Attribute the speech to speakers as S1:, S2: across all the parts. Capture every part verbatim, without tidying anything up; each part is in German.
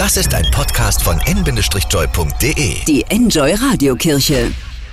S1: Das ist ein Podcast von en Bindestrich-joy punkt de.
S2: Die Enjoy Radiokirche.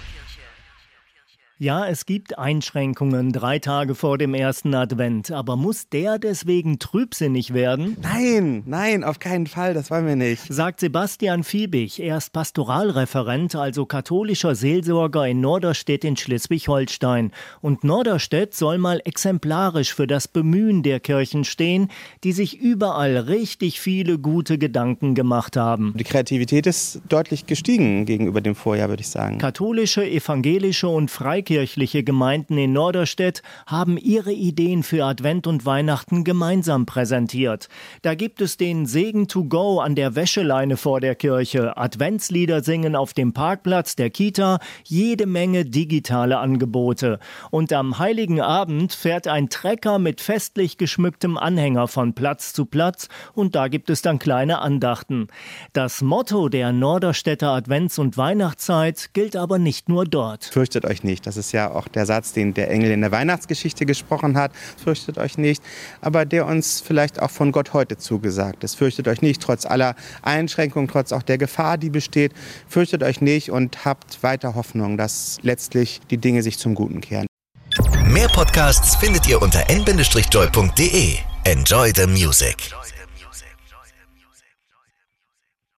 S3: Ja, es gibt Einschränkungen drei Tage vor dem ersten Advent, aber muss der deswegen trübsinnig werden?
S4: Nein, nein, auf keinen Fall, das wollen wir nicht.
S3: Sagt Sebastian Fiebig, er ist Pastoralreferent, also katholischer Seelsorger in Norderstedt in Schleswig-Holstein. Und Norderstedt soll mal exemplarisch für das Bemühen der Kirchen stehen, die sich überall richtig viele gute Gedanken gemacht haben.
S4: Die Kreativität ist deutlich gestiegen gegenüber dem Vorjahr, würde ich sagen.
S3: Katholische, evangelische und freikirchliche Kirchliche Gemeinden in Norderstedt haben ihre Ideen für Advent und Weihnachten gemeinsam präsentiert. Da gibt es den Segen to go an der Wäscheleine vor der Kirche, Adventslieder singen auf dem Parkplatz der Kita, jede Menge digitale Angebote. Und am Heiligen Abend fährt ein Trecker mit festlich geschmücktem Anhänger von Platz zu Platz und da gibt es dann kleine Andachten. Das Motto der Norderstedter Advents- und Weihnachtszeit gilt aber nicht nur dort.
S4: Fürchtet euch nicht, das ist ja auch der Satz, den der Engel in der Weihnachtsgeschichte gesprochen hat. Fürchtet euch nicht, aber der uns vielleicht auch von Gott heute zugesagt ist. Fürchtet euch nicht, trotz aller Einschränkungen, trotz auch der Gefahr, die besteht. Fürchtet euch nicht und habt weiter Hoffnung, dass letztlich die Dinge sich zum Guten kehren.
S1: Mehr Podcasts findet ihr unter en Bindestrich-joy punkt de. Enjoy the music.